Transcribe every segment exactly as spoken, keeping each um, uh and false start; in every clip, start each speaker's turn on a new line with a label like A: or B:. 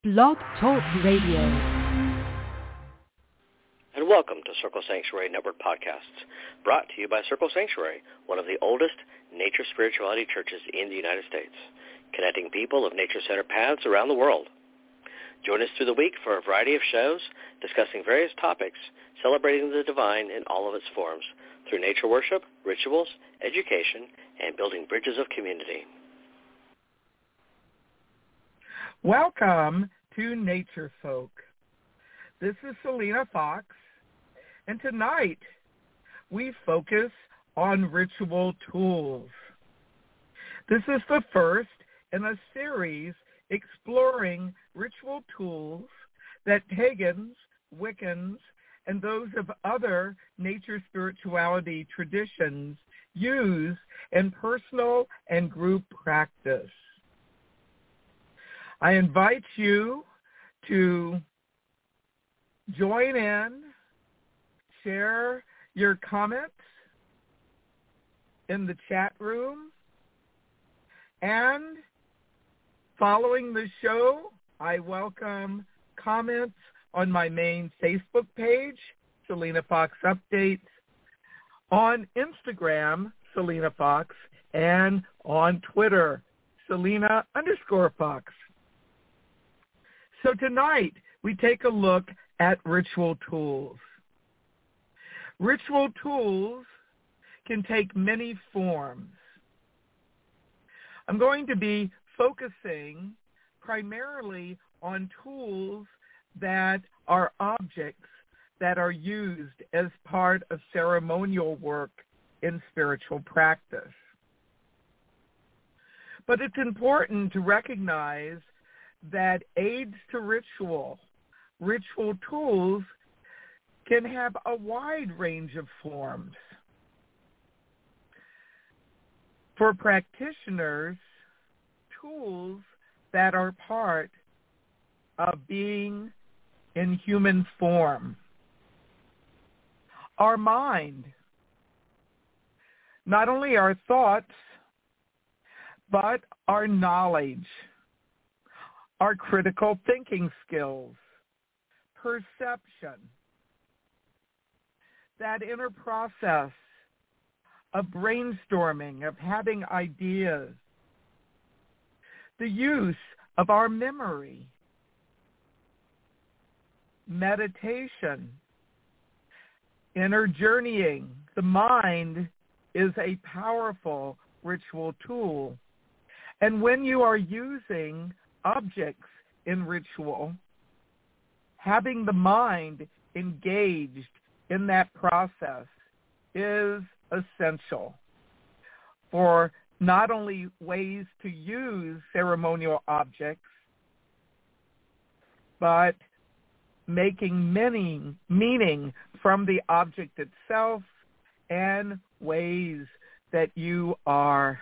A: Blog Talk Radio.
B: And welcome to Circle Sanctuary Network Podcasts, brought to you by Circle Sanctuary, one of the oldest nature spirituality churches in the United States, connecting people of nature-centered paths around the world. Join us through the week for a variety of shows discussing various topics, celebrating the divine in all of its forms, through nature worship, rituals, education, and building bridges of community.
C: Welcome to Nature Folk. This is Selena Fox, and tonight we focus on ritual tools. This is the first in a series exploring ritual tools that pagans, Wiccans, and those of other nature spirituality traditions use in personal and group practice. I invite you to join in, share your comments in the chat room, and following the show, I welcome comments on my main Facebook page, Selena Fox Updates, on Instagram, Selena Fox, and on Twitter, Selena underscore Fox. So tonight, we take a look at ritual tools. Ritual tools can take many forms. I'm going to be focusing primarily on tools that are objects that are used as part of ceremonial work in spiritual practice. But it's important to recognize that aids to ritual, ritual tools, can have a wide range of forms. For practitioners, tools that are part of being in human form. Our mind, not only our thoughts, but our knowledge, our critical thinking skills, perception, that inner process of brainstorming, of having ideas, the use of our memory, meditation, inner journeying. The mind is a powerful ritual tool. And when you are using objects in ritual, having the mind engaged in that process is essential for not only ways to use ceremonial objects, but making meaning, meaning from the object itself and ways that you are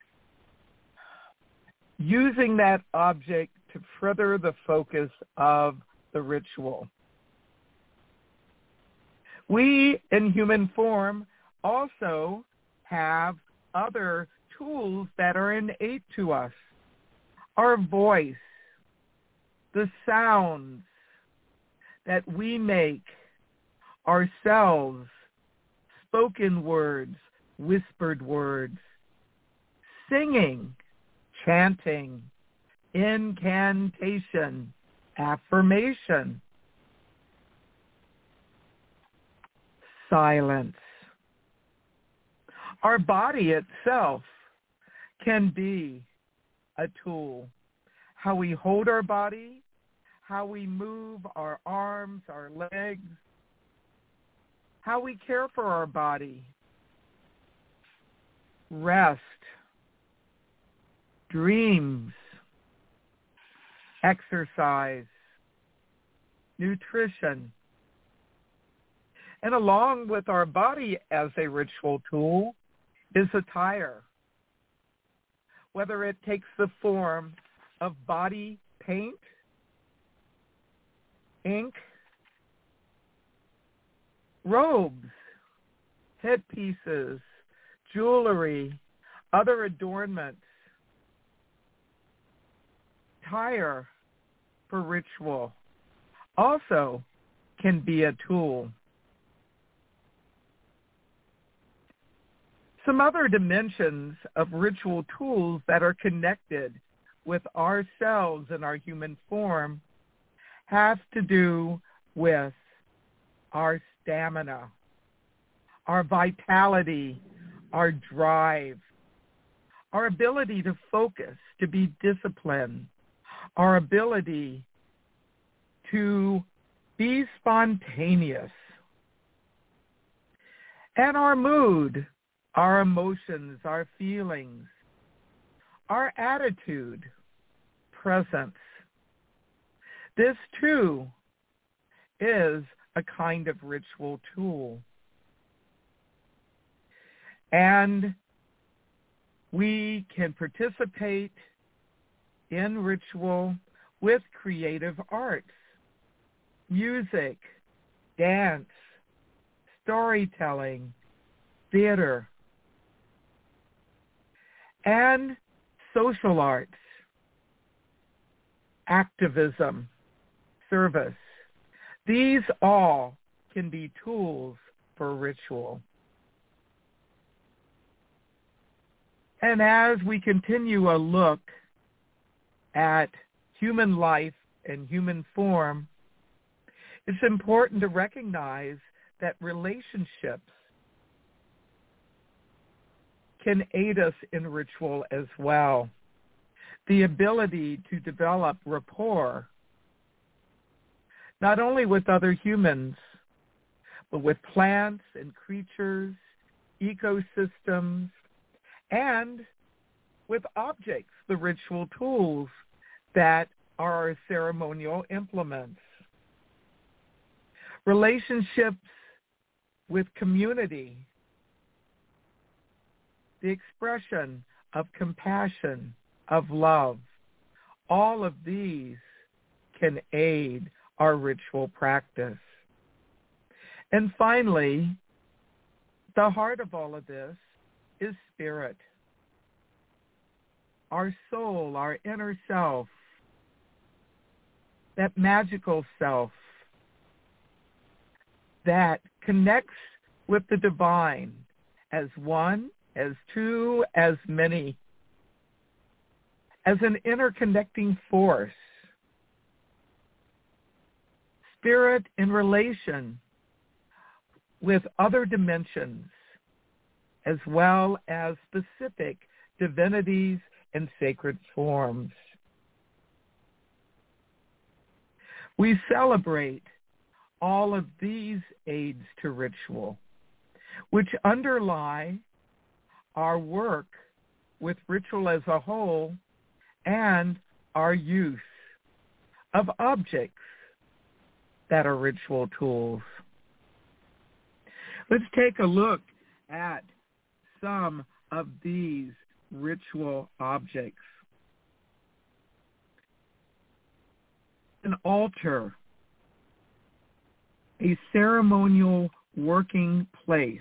C: using that object to further the focus of the ritual. We, in human form, also have other tools that are innate to us. Our voice, the sounds that we make ourselves, spoken words, whispered words, singing, chanting, incantation, affirmation, silence. Our body itself can be a tool. How we hold our body, how we move our arms, our legs, how we care for our body, rest, dreams, exercise, nutrition. And along with our body as a ritual tool is attire, whether it takes the form of body paint, ink, robes, headpieces, jewelry, other adornments, attire for ritual also can be a tool. Some other dimensions of ritual tools that are connected with ourselves and our human form have to do with our stamina, our vitality, our drive, our ability to focus, to be disciplined, our ability to be spontaneous, and our mood, our emotions, our feelings, our attitude, presence. This, too, is a kind of ritual tool. And we can participate in ritual with creative arts, music, dance, storytelling, theater, and social arts, activism, service. These all can be tools for ritual. And as we continue a look at human life and human form, it's important to recognize that relationships can aid us in ritual as well. The ability to develop rapport, not only with other humans, but with plants and creatures, ecosystems, and with objects, the ritual tools that are our ceremonial implements. Relationships with community, the expression of compassion, of love, all of these can aid our ritual practice. And finally, the heart of all of this is spirit, our soul, our inner self, that magical self that connects with the divine as one, as two, as many, as an interconnecting force. Spirit in relation with other dimensions, as well as specific divinities and sacred forms. We celebrate all of these aids to ritual, which underlie our work with ritual as a whole and our use of objects that are ritual tools. Let's take a look at some of these ritual objects. An altar, a ceremonial working place.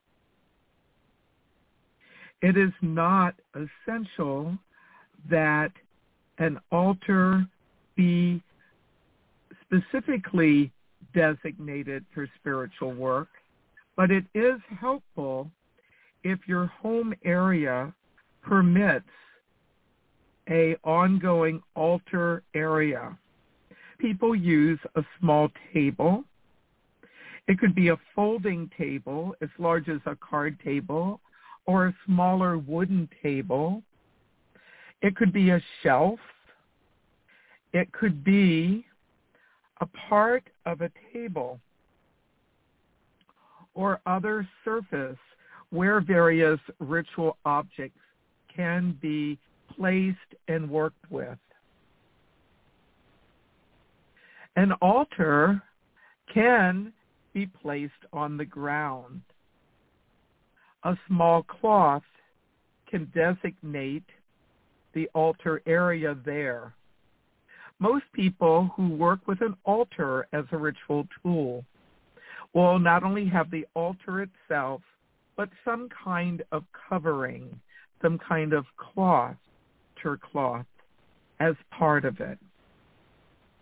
C: It is not essential that an altar be specifically designated for spiritual work, but it is helpful if your home area permits a ongoing altar area. People use a small table. It could be a folding table as large as a card table or a smaller wooden table. It could be a shelf. It could be a part of a table or other surface where various ritual objects can be placed and worked with. An altar can be placed on the ground. A small cloth can designate the altar area there. Most people who work with an altar as a ritual tool will not only have the altar itself, but some kind of covering, some kind of cloth, altar cloth, as part of it.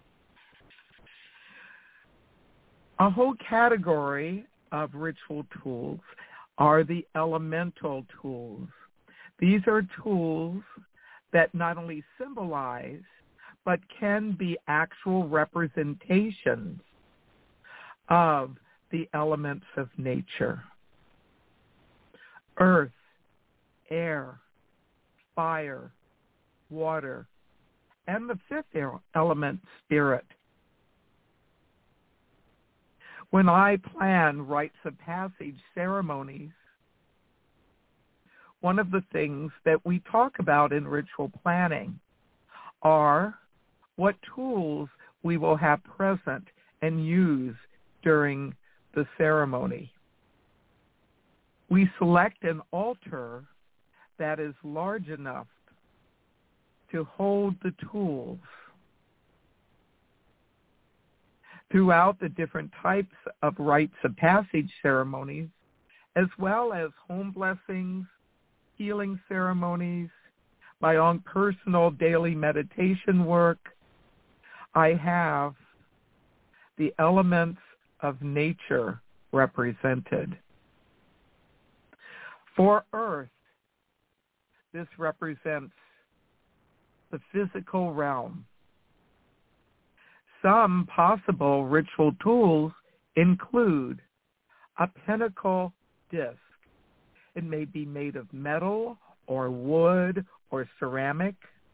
C: A whole category of ritual tools are the elemental tools. These are tools that not only symbolize, but can be actual representations of the elements of nature. Earth, air, fire, water, and the fifth element, spirit. When I plan rites of passage ceremonies, one of the things that we talk about in ritual planning are what tools we will have present and use during the ceremony. We select an altar that is large enough to hold the tools. Throughout the different types of rites of passage ceremonies, as well as home blessings, healing ceremonies, my own personal daily meditation work, I have the elements of nature represented. For Earth, this represents the physical realm. Some possible ritual tools include a pinnacle disc. It may be made of metal or wood or ceramic.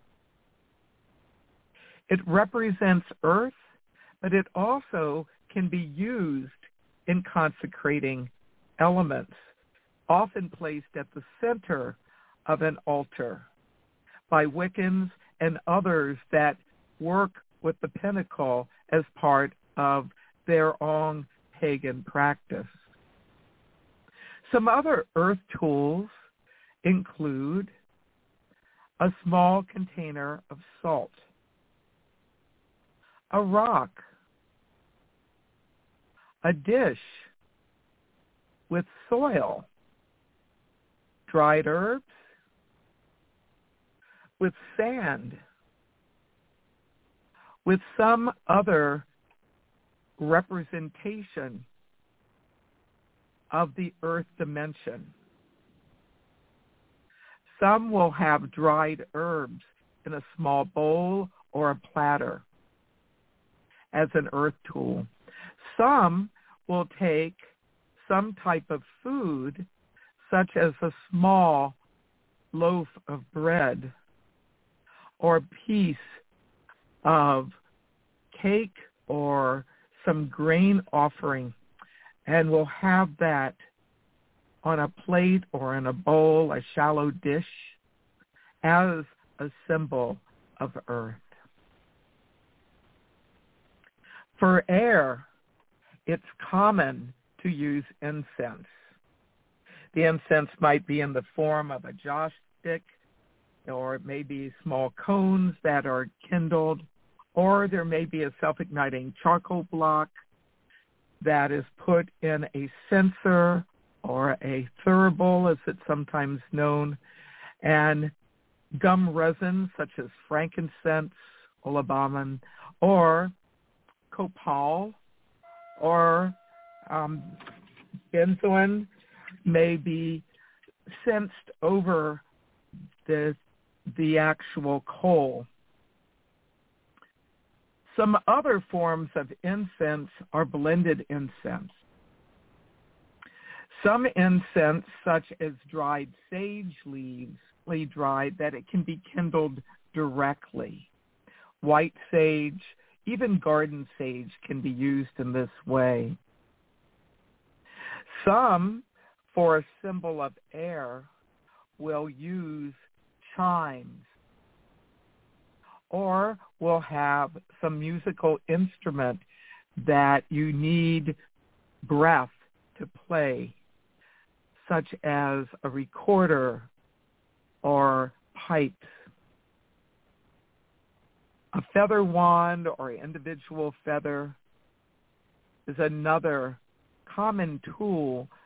C: It represents Earth, but it also can be used in consecrating elements, often placed at the center of an altar by Wiccans and others that work with the pinnacle as part of their own pagan practice. Some other earth tools include a small container of salt, a rock, a dish with soil, dried herbs, with sand, with some other representation of the earth dimension. Some will have dried herbs in a small bowl or a platter as an earth tool. Some will take some type of food, such as a small loaf of bread or a piece of cake or some grain offering, and we'll have that on a plate or in a bowl, a shallow dish, as a symbol of earth. For air, it's common to use incense. The incense might be in the form of a joss stick, or it may be small cones that are kindled, or there may be a self-igniting charcoal block that is put in a censer or a thurible, as it's sometimes known, and gum resins such as frankincense, olabaman, or copal, or um, benzoin may be sensed over the, the actual coal. Some other forms of incense are blended incense. Some incense, such as dried sage leaves, dried, that it can be kindled directly. White sage, even garden sage can be used in this way. Some, for a symbol of air, will use chimes, or will have some musical instrument that you need breath to play, such as a recorder or pipes. A feather wand or individual feather is another common tool